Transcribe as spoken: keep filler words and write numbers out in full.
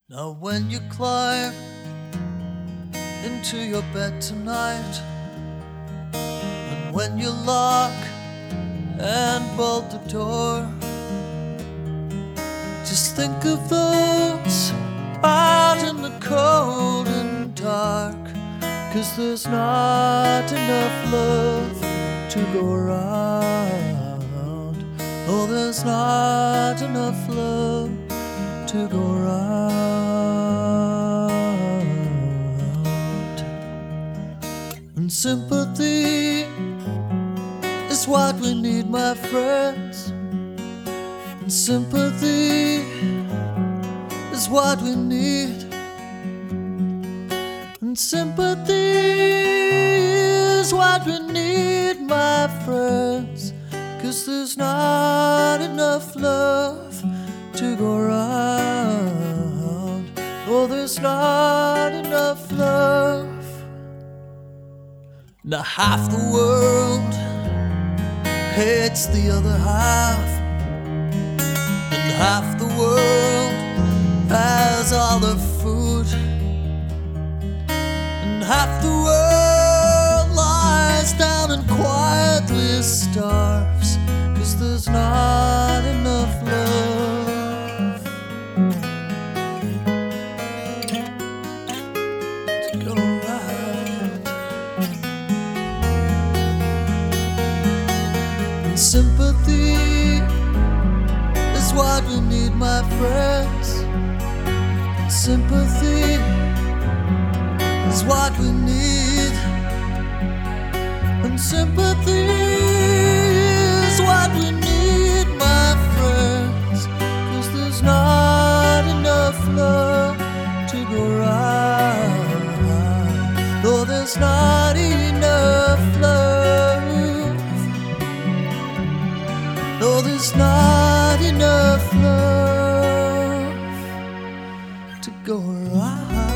Now when you climb into your bed tonight, and when you lock and bolt the door, just think of those out in the cold and dark, 'cause there's not enough love to go around. Oh, there's not enough love to go round. And sympathy is what we need, my friends. And sympathy is what we need. And sympathy is what we need, my friends, 'cause there's not enough love to go round. Oh, there's not enough love. Now half the world hates the other half, and half the world has all the food, and half the world lies down and quietly starves, 'cause there's not enough love to go around. And sympathy is what we need, my friends. Sympathy is what we need. And sympathy is what we need, my friends, 'cause there's not enough love to go round. No, there's not enough love. No, there's not enough love to go around.